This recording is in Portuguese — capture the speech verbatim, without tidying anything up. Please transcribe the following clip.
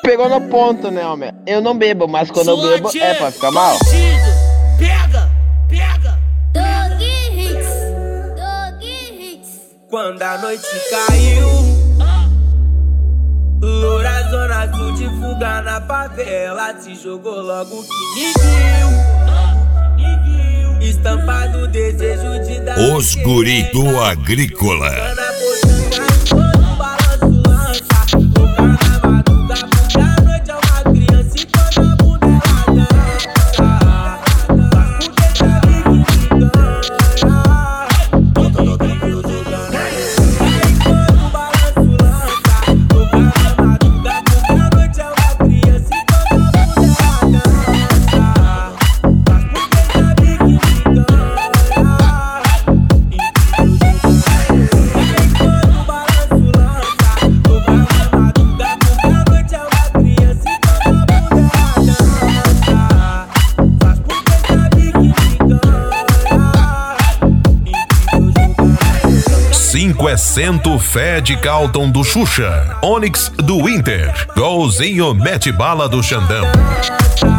pegou no ponto, né, homem? Eu não bebo, mas quando eu bebo é pra ficar mal. Pega, pega. Dog Hits, Dog Hits. Quando a noite caiu, loura zona sul de fuga na favela, se jogou logo que me viu. Estampado o desejo de dar. Os guri do Agrícola. cinco é cento Fed Calton do Xuxa, Onyx do Inter, Golzinho mete bala do Xandão.